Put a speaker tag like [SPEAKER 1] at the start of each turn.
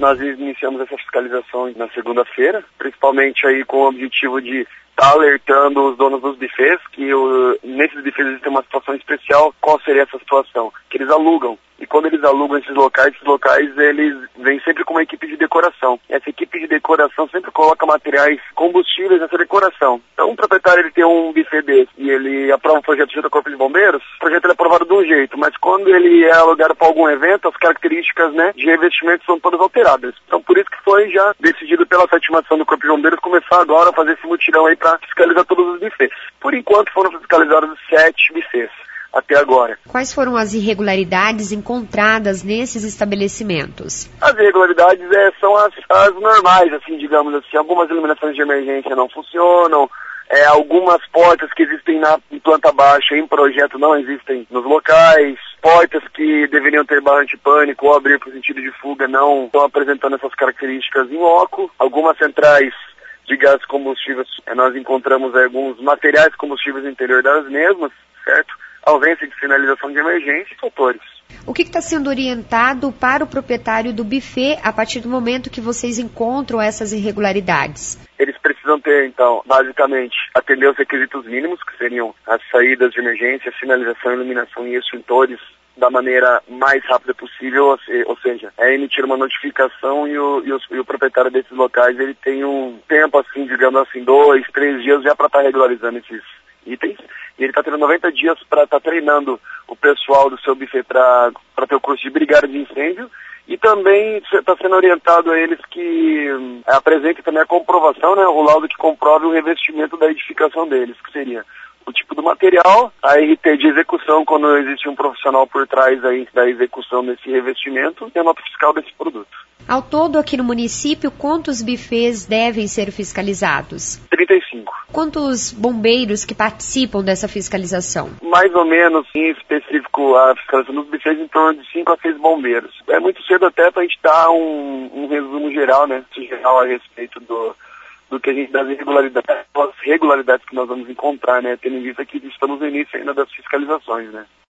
[SPEAKER 1] Nós iniciamos essa fiscalização na segunda-feira, principalmente aí com o objetivo de estar alertando os donos dos bufês que nesses bufês existe uma situação especial. Qual seria essa situação? Que eles alugam. E quando eles alugam esses locais eles vêm sempre com uma equipe de decoração. Essa equipe de decoração sempre coloca materiais combustíveis nessa decoração. Então, o proprietário ele tem um buffet desse e ele aprova um projeto junto ao Corpo de Bombeiros, o projeto ele é aprovado de um jeito, mas quando ele é alugado para algum evento, as características, de revestimento são todas alteradas. Então, por isso que foi já decidido pela 7ª ação do Corpo de Bombeiros começar agora a fazer esse mutirão aí para fiscalizar todos os bufês. Por enquanto, foram fiscalizados 7 bufês. Até agora.
[SPEAKER 2] Quais foram as irregularidades encontradas nesses estabelecimentos?
[SPEAKER 1] As irregularidades são as normais, assim, digamos assim. Algumas iluminações de emergência não funcionam, algumas portas que existem em planta baixa em projeto não existem nos locais, portas que deveriam ter barra antipânico ou abrir para o sentido de fuga não estão apresentando essas características em loco. Algumas centrais de gás combustíveis, nós encontramos alguns materiais combustíveis no interior das mesmas, certo? Ausência de sinalização de emergência e fatores.
[SPEAKER 2] O que está sendo orientado para o proprietário do buffet a partir do momento que vocês encontram essas irregularidades?
[SPEAKER 1] Eles precisam ter, então, basicamente, atender os requisitos mínimos, que seriam as saídas de emergência, sinalização, iluminação e extintores, da maneira mais rápida possível, ou seja, emitir uma notificação e o proprietário desses locais, ele tem um tempo, assim, digamos assim, 2, 3 dias já para estar regularizando esses itens, e ele está tendo 90 dias para estar treinando o pessoal do seu buffet para ter o curso de brigada de incêndio, e também está sendo orientado a eles que apresentem também a comprovação, o laudo que comprove o revestimento da edificação deles, que seria o tipo do material, a RT de execução, quando existe um profissional por trás aí da execução desse revestimento, e a nota fiscal desse produto.
[SPEAKER 2] Ao todo, aqui no município, quantos bufês devem ser fiscalizados?
[SPEAKER 1] 35.
[SPEAKER 2] Quantos bombeiros que participam dessa fiscalização?
[SPEAKER 1] Mais ou menos, em específico, a fiscalização dos bufês em torno de 5 a 6 bombeiros. É muito cedo até para a gente dar um resumo geral, a respeito do que a gente, das regularidades que nós vamos encontrar, tendo em vista que estamos no início ainda das fiscalizações,